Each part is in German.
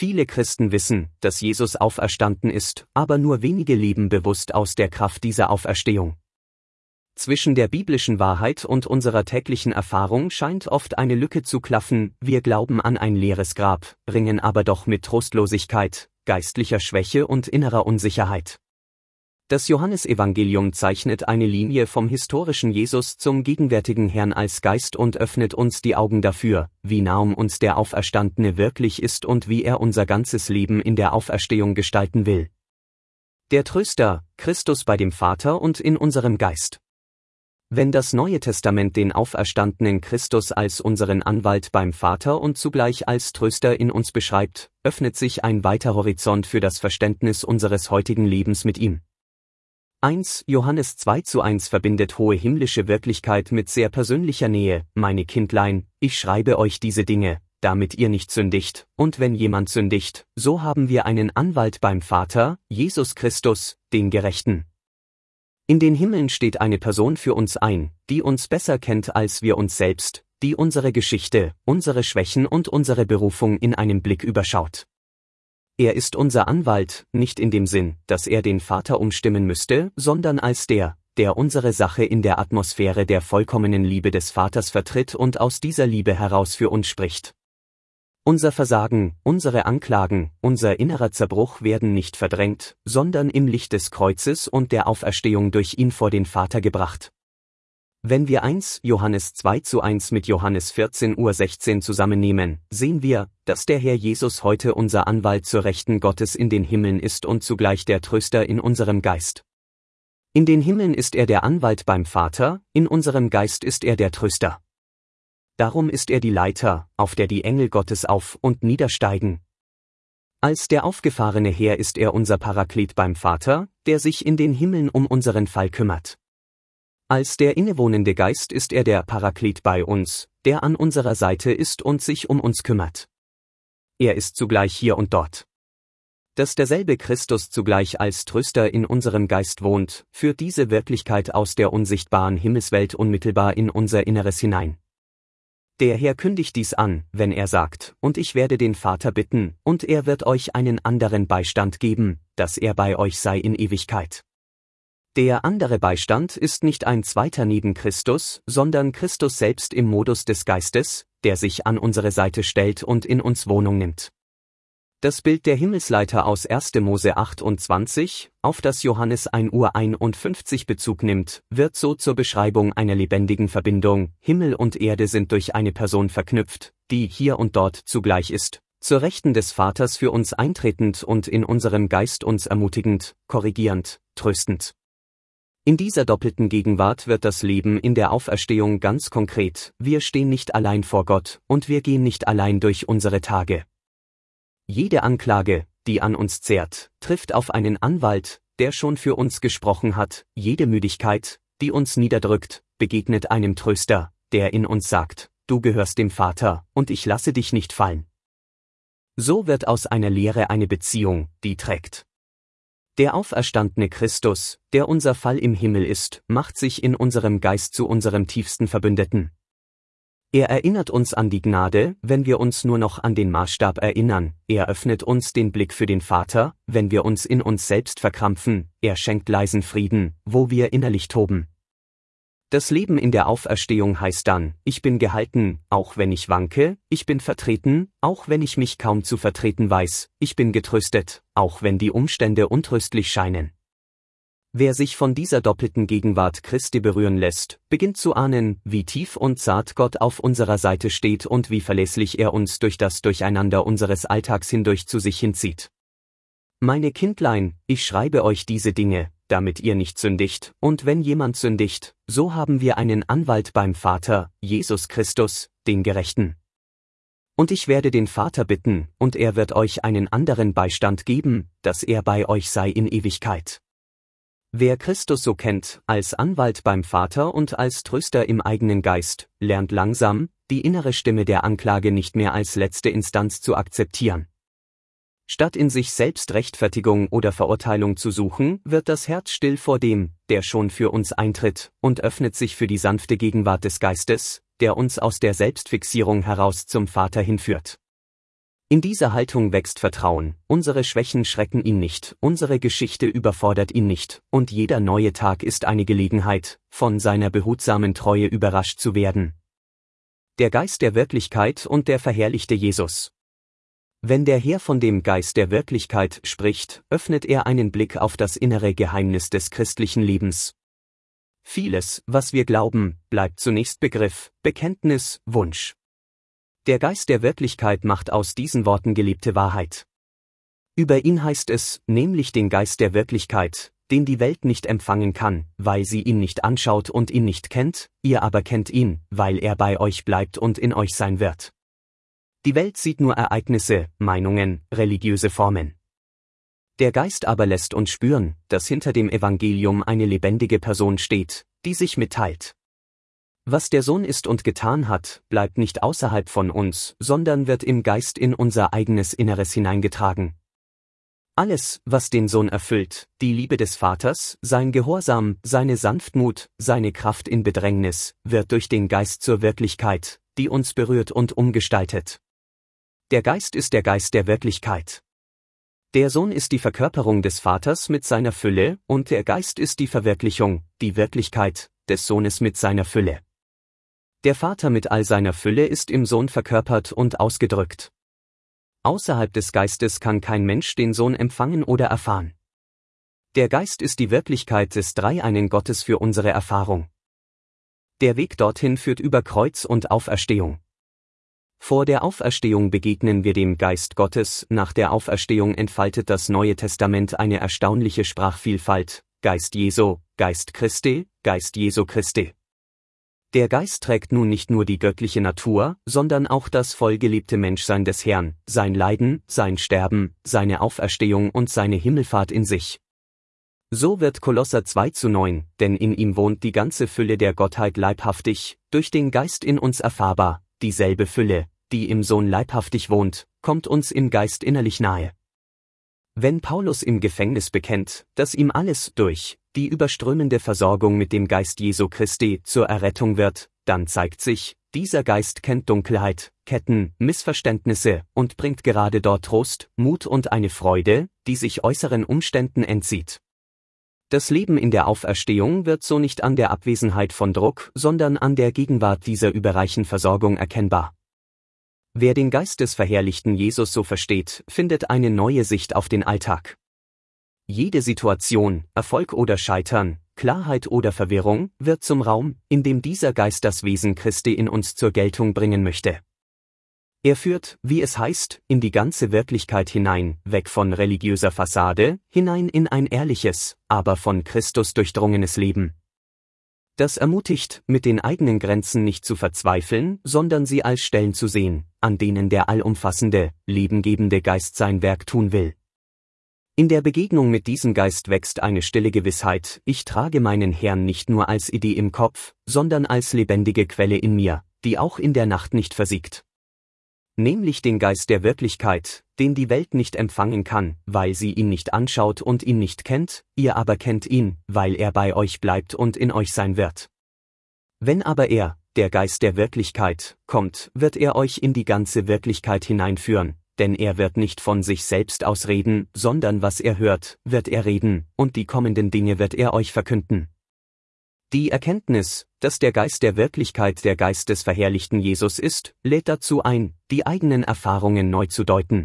Viele Christen wissen, dass Jesus auferstanden ist, aber nur wenige leben bewusst aus der Kraft dieser Auferstehung. Zwischen der biblischen Wahrheit und unserer täglichen Erfahrung scheint oft eine Lücke zu klaffen, wir glauben an ein leeres Grab, ringen aber doch mit Trostlosigkeit, geistlicher Schwäche und innerer Unsicherheit. Das Johannesevangelium zeichnet eine Linie vom historischen Jesus zum gegenwärtigen Herrn als Geist und öffnet uns die Augen dafür, wie nah uns der Auferstandene wirklich ist und wie er unser ganzes Leben in der Auferstehung gestalten will. Der Tröster, Christus bei dem Vater und in unserem Geist. Wenn das Neue Testament den auferstandenen Christus als unseren Anwalt beim Vater und zugleich als Tröster in uns beschreibt, öffnet sich ein weiter Horizont für das Verständnis unseres heutigen Lebens mit ihm. 1. Johannes 2:1 verbindet hohe himmlische Wirklichkeit mit sehr persönlicher Nähe. Meine Kindlein, ich schreibe euch diese Dinge, damit ihr nicht sündigt, und wenn jemand sündigt, so haben wir einen Anwalt beim Vater, Jesus Christus, den Gerechten. In den Himmeln steht eine Person für uns ein, die uns besser kennt als wir uns selbst, die unsere Geschichte, unsere Schwächen und unsere Berufung in einem Blick überschaut. Er ist unser Anwalt, nicht in dem Sinn, dass er den Vater umstimmen müsste, sondern als der unsere Sache in der Atmosphäre der vollkommenen Liebe des Vaters vertritt und aus dieser Liebe heraus für uns spricht. Unser Versagen, unsere Anklagen, unser innerer Zerbruch werden nicht verdrängt, sondern im Licht des Kreuzes und der Auferstehung durch ihn vor den Vater gebracht. Wenn wir 1. Johannes 2:1 mit Johannes 14:16 zusammennehmen, sehen wir, dass der Herr Jesus heute unser Anwalt zur Rechten Gottes in den Himmeln ist und zugleich der Tröster in unserem Geist. In den Himmeln ist er der Anwalt beim Vater, in unserem Geist ist er der Tröster. Darum ist er die Leiter, auf der die Engel Gottes auf- und niedersteigen. Als der aufgefahrene Herr ist er unser Paraklet beim Vater, der sich in den Himmeln um unseren Fall kümmert. Als der innewohnende Geist ist er der Paraklet bei uns, der an unserer Seite ist und sich um uns kümmert. Er ist zugleich hier und dort. Dass derselbe Christus zugleich als Tröster in unserem Geist wohnt, führt diese Wirklichkeit aus der unsichtbaren Himmelswelt unmittelbar in unser Inneres hinein. Der Herr kündigt dies an, wenn er sagt, und ich werde den Vater bitten, und er wird euch einen anderen Beistand geben, dass er bei euch sei in Ewigkeit. Der andere Beistand ist nicht ein zweiter neben Christus, sondern Christus selbst im Modus des Geistes, der sich an unsere Seite stellt und in uns Wohnung nimmt. Das Bild der Himmelsleiter aus 1. Mose 28, auf das Johannes 1:51 Bezug nimmt, wird so zur Beschreibung einer lebendigen Verbindung. Himmel und Erde sind durch eine Person verknüpft, die hier und dort zugleich ist, zur Rechten des Vaters für uns eintretend und in unserem Geist uns ermutigend, korrigierend, tröstend. In dieser doppelten Gegenwart wird das Leben in der Auferstehung ganz konkret. Wir stehen nicht allein vor Gott, und wir gehen nicht allein durch unsere Tage. Jede Anklage, die an uns zehrt, trifft auf einen Anwalt, der schon für uns gesprochen hat. Jede Müdigkeit, die uns niederdrückt, begegnet einem Tröster, der in uns sagt, du gehörst dem Vater, und ich lasse dich nicht fallen. So wird aus einer Lehre eine Beziehung, die trägt. Der auferstandene Christus, der unser Fall im Himmel ist, macht sich in unserem Geist zu unserem tiefsten Verbündeten. Er erinnert uns an die Gnade, wenn wir uns nur noch an den Maßstab erinnern, er öffnet uns den Blick für den Vater, wenn wir uns in uns selbst verkrampfen, er schenkt leisen Frieden, wo wir innerlich toben. Das Leben in der Auferstehung heißt dann, ich bin gehalten, auch wenn ich wanke, ich bin vertreten, auch wenn ich mich kaum zu vertreten weiß, ich bin getröstet, auch wenn die Umstände untröstlich scheinen. Wer sich von dieser doppelten Gegenwart Christi berühren lässt, beginnt zu ahnen, wie tief und zart Gott auf unserer Seite steht und wie verlässlich er uns durch das Durcheinander unseres Alltags hindurch zu sich hinzieht. Meine Kindlein, ich schreibe euch diese Dinge, damit ihr nicht sündigt, und wenn jemand sündigt, so haben wir einen Anwalt beim Vater, Jesus Christus, den Gerechten. Und ich werde den Vater bitten, und er wird euch einen anderen Beistand geben, dass er bei euch sei in Ewigkeit. Wer Christus so kennt, als Anwalt beim Vater und als Tröster im eigenen Geist, lernt langsam, die innere Stimme der Anklage nicht mehr als letzte Instanz zu akzeptieren. Statt in sich selbst Rechtfertigung oder Verurteilung zu suchen, wird das Herz still vor dem, der schon für uns eintritt, und öffnet sich für die sanfte Gegenwart des Geistes, der uns aus der Selbstfixierung heraus zum Vater hinführt. In dieser Haltung wächst Vertrauen, unsere Schwächen schrecken ihn nicht, unsere Geschichte überfordert ihn nicht, und jeder neue Tag ist eine Gelegenheit, von seiner behutsamen Treue überrascht zu werden. Der Geist der Wirklichkeit und der verherrlichte Jesus. Wenn der Herr von dem Geist der Wirklichkeit spricht, öffnet er einen Blick auf das innere Geheimnis des christlichen Lebens. Vieles, was wir glauben, bleibt zunächst Begriff, Bekenntnis, Wunsch. Der Geist der Wirklichkeit macht aus diesen Worten gelebte Wahrheit. Über ihn heißt es, nämlich den Geist der Wirklichkeit, den die Welt nicht empfangen kann, weil sie ihn nicht anschaut und ihn nicht kennt, ihr aber kennt ihn, weil er bei euch bleibt und in euch sein wird. Die Welt sieht nur Ereignisse, Meinungen, religiöse Formen. Der Geist aber lässt uns spüren, dass hinter dem Evangelium eine lebendige Person steht, die sich mitteilt. Was der Sohn ist und getan hat, bleibt nicht außerhalb von uns, sondern wird im Geist in unser eigenes Inneres hineingetragen. Alles, was den Sohn erfüllt, die Liebe des Vaters, sein Gehorsam, seine Sanftmut, seine Kraft in Bedrängnis, wird durch den Geist zur Wirklichkeit, die uns berührt und umgestaltet. Der Geist ist der Geist der Wirklichkeit. Der Sohn ist die Verkörperung des Vaters mit seiner Fülle, und der Geist ist die Verwirklichung, die Wirklichkeit, des Sohnes mit seiner Fülle. Der Vater mit all seiner Fülle ist im Sohn verkörpert und ausgedrückt. Außerhalb des Geistes kann kein Mensch den Sohn empfangen oder erfahren. Der Geist ist die Wirklichkeit des dreieinen Gottes für unsere Erfahrung. Der Weg dorthin führt über Kreuz und Auferstehung. Vor der Auferstehung begegnen wir dem Geist Gottes, nach der Auferstehung entfaltet das Neue Testament eine erstaunliche Sprachvielfalt, Geist Jesu, Geist Christi, Geist Jesu Christi. Der Geist trägt nun nicht nur die göttliche Natur, sondern auch das vollgelebte Menschsein des Herrn, sein Leiden, sein Sterben, seine Auferstehung und seine Himmelfahrt in sich. So wird Kolosser 2:9, denn in ihm wohnt die ganze Fülle der Gottheit leibhaftig, durch den Geist in uns erfahrbar, dieselbe Fülle, die im Sohn leibhaftig wohnt, kommt uns im Geist innerlich nahe. Wenn Paulus im Gefängnis bekennt, dass ihm alles durch die überströmende Versorgung mit dem Geist Jesu Christi zur Errettung wird, dann zeigt sich, dieser Geist kennt Dunkelheit, Ketten, Missverständnisse und bringt gerade dort Trost, Mut und eine Freude, die sich äußeren Umständen entzieht. Das Leben in der Auferstehung wird so nicht an der Abwesenheit von Druck, sondern an der Gegenwart dieser überreichen Versorgung erkennbar. Wer den Geist des verherrlichten Jesus so versteht, findet eine neue Sicht auf den Alltag. Jede Situation, Erfolg oder Scheitern, Klarheit oder Verwirrung, wird zum Raum, in dem dieser Geist das Wesen Christi in uns zur Geltung bringen möchte. Er führt, wie es heißt, in die ganze Wirklichkeit hinein, weg von religiöser Fassade, hinein in ein ehrliches, aber von Christus durchdrungenes Leben. Das ermutigt, mit den eigenen Grenzen nicht zu verzweifeln, sondern sie als Stellen zu sehen, an denen der allumfassende, lebengebende Geist sein Werk tun will. In der Begegnung mit diesem Geist wächst eine stille Gewissheit, ich trage meinen Herrn nicht nur als Idee im Kopf, sondern als lebendige Quelle in mir, die auch in der Nacht nicht versiegt. Nämlich den Geist der Wirklichkeit, den die Welt nicht empfangen kann, weil sie ihn nicht anschaut und ihn nicht kennt, ihr aber kennt ihn, weil er bei euch bleibt und in euch sein wird. Wenn aber er, der Geist der Wirklichkeit, kommt, wird er euch in die ganze Wirklichkeit hineinführen, denn er wird nicht von sich selbst aus reden, sondern was er hört, wird er reden, und die kommenden Dinge wird er euch verkünden. Die Erkenntnis, dass der Geist der Wirklichkeit der Geist des verherrlichten Jesus ist, lädt dazu ein, die eigenen Erfahrungen neu zu deuten.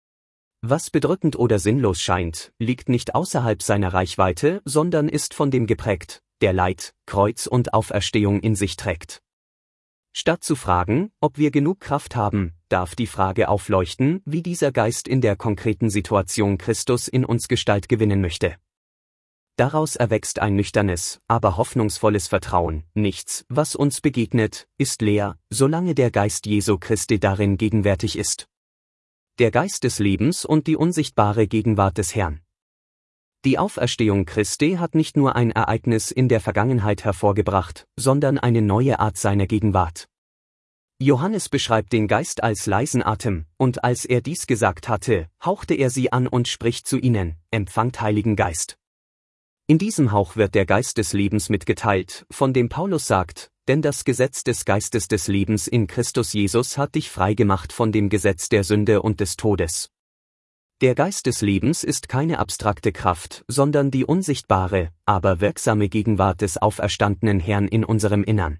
Was bedrückend oder sinnlos scheint, liegt nicht außerhalb seiner Reichweite, sondern ist von dem geprägt, der Leid, Kreuz und Auferstehung in sich trägt. Statt zu fragen, ob wir genug Kraft haben, darf die Frage aufleuchten, wie dieser Geist in der konkreten Situation Christus in uns Gestalt gewinnen möchte. Daraus erwächst ein nüchternes, aber hoffnungsvolles Vertrauen. Nichts, was uns begegnet, ist leer, solange der Geist Jesu Christi darin gegenwärtig ist. Der Geist des Lebens und die unsichtbare Gegenwart des Herrn. Die Auferstehung Christi hat nicht nur ein Ereignis in der Vergangenheit hervorgebracht, sondern eine neue Art seiner Gegenwart. Johannes beschreibt den Geist als leisen Atem, und als er dies gesagt hatte, hauchte er sie an und spricht zu ihnen, empfangt Heiligen Geist. In diesem Hauch wird der Geist des Lebens mitgeteilt, von dem Paulus sagt, denn das Gesetz des Geistes des Lebens in Christus Jesus hat dich freigemacht von dem Gesetz der Sünde und des Todes. Der Geist des Lebens ist keine abstrakte Kraft, sondern die unsichtbare, aber wirksame Gegenwart des auferstandenen Herrn in unserem Innern.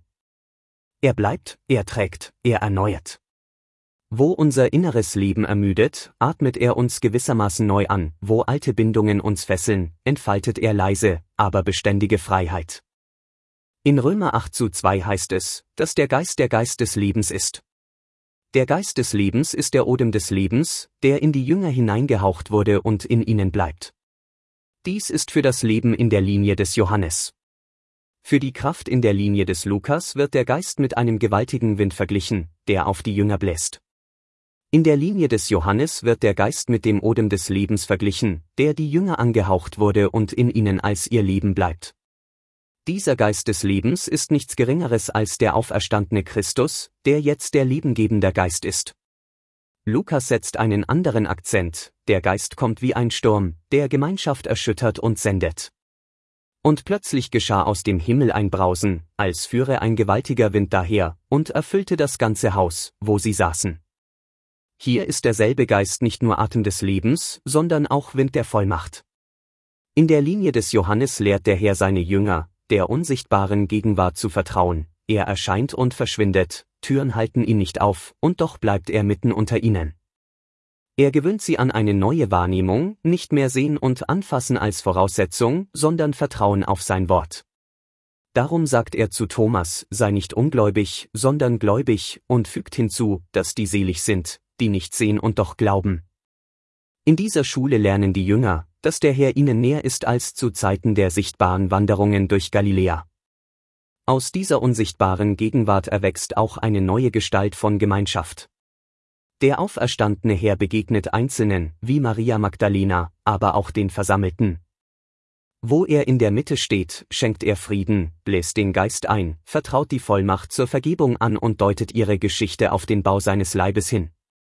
Er bleibt, er trägt, er erneuert. Wo unser inneres Leben ermüdet, atmet er uns gewissermaßen neu an, wo alte Bindungen uns fesseln, entfaltet er leise, aber beständige Freiheit. In Römer 8:2 heißt es, dass der Geist des Lebens ist. Der Geist des Lebens ist der Odem des Lebens, der in die Jünger hineingehaucht wurde und in ihnen bleibt. Dies ist für das Leben in der Linie des Johannes. Für die Kraft in der Linie des Lukas wird der Geist mit einem gewaltigen Wind verglichen, der auf die Jünger bläst. In der Linie des Johannes wird der Geist mit dem Odem des Lebens verglichen, der die Jünger angehaucht wurde und in ihnen als ihr Leben bleibt. Dieser Geist des Lebens ist nichts Geringeres als der auferstandene Christus, der jetzt der lebengebende Geist ist. Lukas setzt einen anderen Akzent, der Geist kommt wie ein Sturm, der Gemeinschaft erschüttert und sendet. Und plötzlich geschah aus dem Himmel ein Brausen, als führe ein gewaltiger Wind daher, und erfüllte das ganze Haus, wo sie saßen. Hier ist derselbe Geist nicht nur Atem des Lebens, sondern auch Wind der Vollmacht. In der Linie des Johannes lehrt der Herr seine Jünger, der unsichtbaren Gegenwart zu vertrauen, er erscheint und verschwindet, Türen halten ihn nicht auf, und doch bleibt er mitten unter ihnen. Er gewöhnt sie an eine neue Wahrnehmung, nicht mehr sehen und anfassen als Voraussetzung, sondern Vertrauen auf sein Wort. Darum sagt er zu Thomas, sei nicht ungläubig, sondern gläubig, und fügt hinzu, dass die selig sind, die nicht sehen und doch glauben. In dieser Schule lernen die Jünger, dass der Herr ihnen näher ist als zu Zeiten der sichtbaren Wanderungen durch Galiläa. Aus dieser unsichtbaren Gegenwart erwächst auch eine neue Gestalt von Gemeinschaft. Der auferstandene Herr begegnet Einzelnen, wie Maria Magdalena, aber auch den Versammelten. Wo er in der Mitte steht, schenkt er Frieden, bläst den Geist ein, vertraut die Vollmacht zur Vergebung an und deutet ihre Geschichte auf den Bau seines Leibes hin.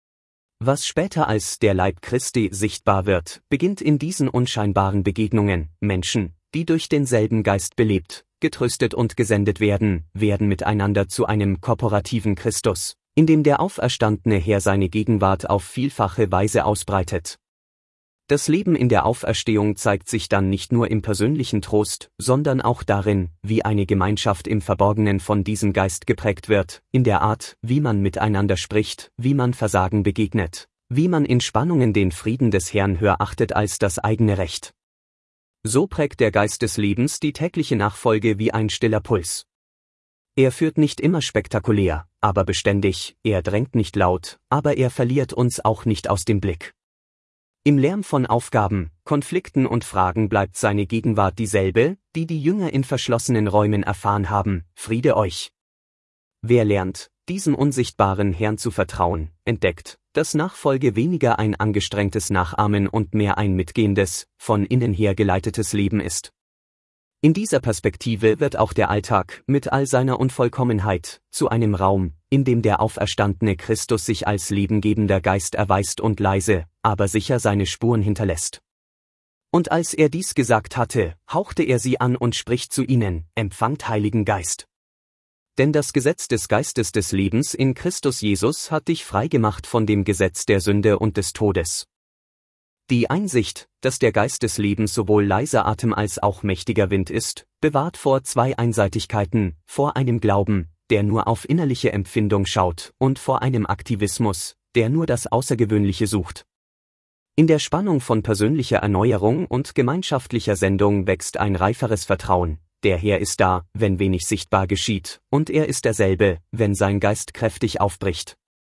Was später als der Leib Christi sichtbar wird, beginnt in diesen unscheinbaren Begegnungen. Menschen, die durch denselben Geist belebt, getröstet und gesendet werden, werden miteinander zu einem korporativen Christus, in dem der auferstandene Herr seine Gegenwart auf vielfache Weise ausbreitet. Das Leben in der Auferstehung zeigt sich dann nicht nur im persönlichen Trost, sondern auch darin, wie eine Gemeinschaft im Verborgenen von diesem Geist geprägt wird, in der Art, wie man miteinander spricht, wie man Versagen begegnet, wie man in Spannungen den Frieden des Herrn höher achtet als das eigene Recht. So prägt der Geist des Lebens die tägliche Nachfolge wie ein stiller Puls. Er führt nicht immer spektakulär, aber beständig, er drängt nicht laut, aber er verliert uns auch nicht aus dem Blick. Im Lärm von Aufgaben, Konflikten und Fragen bleibt seine Gegenwart dieselbe, die die Jünger in verschlossenen Räumen erfahren haben, Friede euch. Wer lernt, diesem unsichtbaren Herrn zu vertrauen, entdeckt, dass Nachfolge weniger ein angestrengtes Nachahmen und mehr ein mitgehendes, von innen her geleitetes Leben ist. In dieser Perspektive wird auch der Alltag, mit all seiner Unvollkommenheit, zu einem Raum, in dem der auferstandene Christus sich als lebengebender Geist erweist und leise, aber sicher seine Spuren hinterlässt. Und als er dies gesagt hatte, hauchte er sie an und spricht zu ihnen, empfangt Heiligen Geist. Denn das Gesetz des Geistes des Lebens in Christus Jesus hat dich freigemacht von dem Gesetz der Sünde und des Todes. Die Einsicht, dass der Geist des Lebens sowohl leiser Atem als auch mächtiger Wind ist, bewahrt vor zwei Einseitigkeiten, vor einem Glauben, der nur auf innerliche Empfindung schaut, und vor einem Aktivismus, der nur das Außergewöhnliche sucht. In der Spannung von persönlicher Erneuerung und gemeinschaftlicher Sendung wächst ein reiferes Vertrauen. Der Herr ist da, wenn wenig sichtbar geschieht, und er ist derselbe, wenn sein Geist kräftig aufbricht.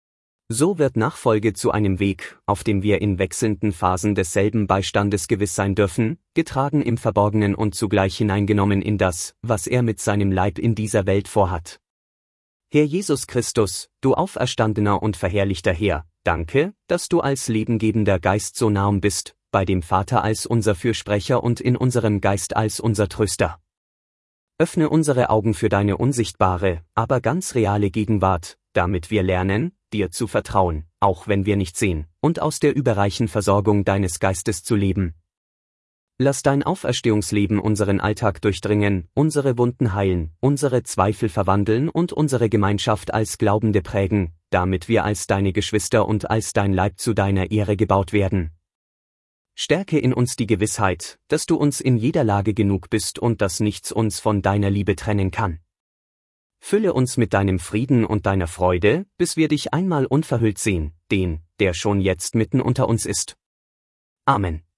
So wird Nachfolge zu einem Weg, auf dem wir in wechselnden Phasen desselben Beistandes gewiss sein dürfen, getragen im Verborgenen und zugleich hineingenommen in das, was er mit seinem Leib in dieser Welt vorhat. Herr Jesus Christus, du auferstandener und verherrlichter Herr, danke, dass du als lebengebender Geist so nahe bist, bei dem Vater als unser Fürsprecher und in unserem Geist als unser Tröster. Öffne unsere Augen für deine unsichtbare, aber ganz reale Gegenwart, damit wir lernen, dir zu vertrauen, auch wenn wir nicht sehen, und aus der überreichen Versorgung deines Geistes zu leben. Lass dein Auferstehungsleben unseren Alltag durchdringen, unsere Wunden heilen, unsere Zweifel verwandeln und unsere Gemeinschaft als Glaubende prägen, damit wir als deine Geschwister und als dein Leib zu deiner Ehre gebaut werden. Stärke in uns die Gewissheit, dass du uns in jeder Lage genug bist und dass nichts uns von deiner Liebe trennen kann. Fülle uns mit deinem Frieden und deiner Freude, bis wir dich einmal unverhüllt sehen, den, der schon jetzt mitten unter uns ist. Amen.